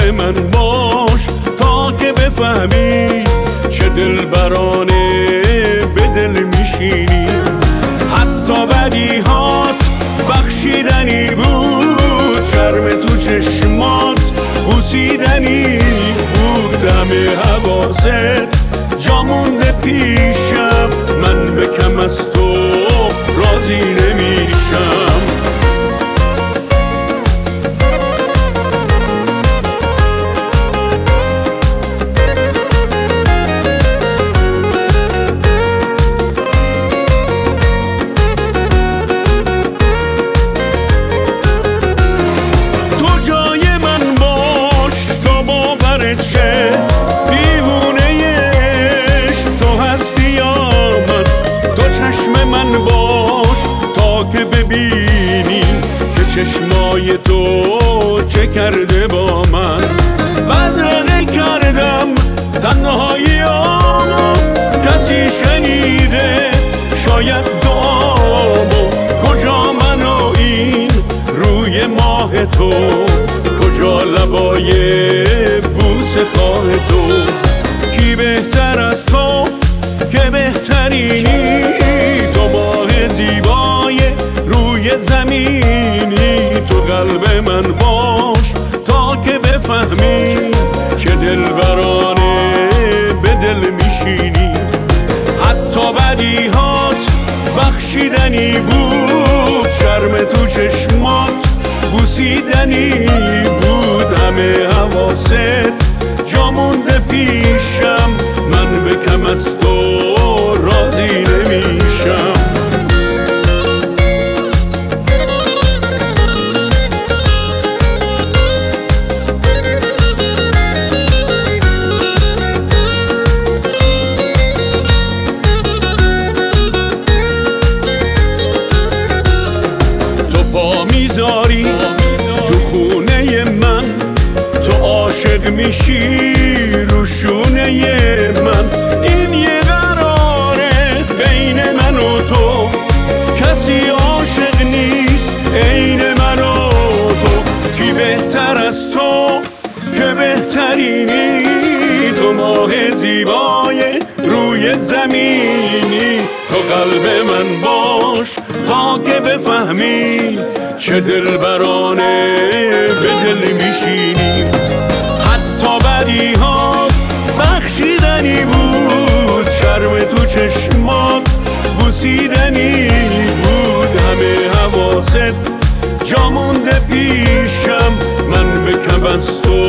من باش تا که بفهمی چه دلبرانه به دل میشینی. حتی بدیهات بخشیدنی بود، شرم تو چشمات بوسیدنی بود. همه حواست جا مونده پیشم، من به کم از تو راضی نمیشم. ببینی که چشمای تو چه کرده با من. بدرقه کردم تنهاییامو، کسی شنیده شاید دعامو. کجا من و این روی ماه تو، کجا لبای بوسه خواه تو. کی بهتر از تو که بهترینی، تو ماه زیبای روی زمینی. تو قلب من باش تا که بفهمی چه دلبرانه به دل میشینی. حتی بدیهات بخشیدنی بود، شرم تو چشمات بوسیدنی بود. همه حواست جا مونده پیشم، من به کم از تو راضی نمیشم. میذاری تو خونه من، تو عاشق میشی رو شونه من. این یه قراره بین من و تو، کسی عاشق نیست عین من و تو. کی بهتر از تو که بهترینی، تو ماه زیبای روی زمینی. تو قلب من باش تا که بفهمی چه دلبرانه به دل میشینی. حتی بدیهات بخشیدنی بود، شرم تو چشمات بوسیدنی بود. همه حواست جا مونده پیشم، من به کم از تو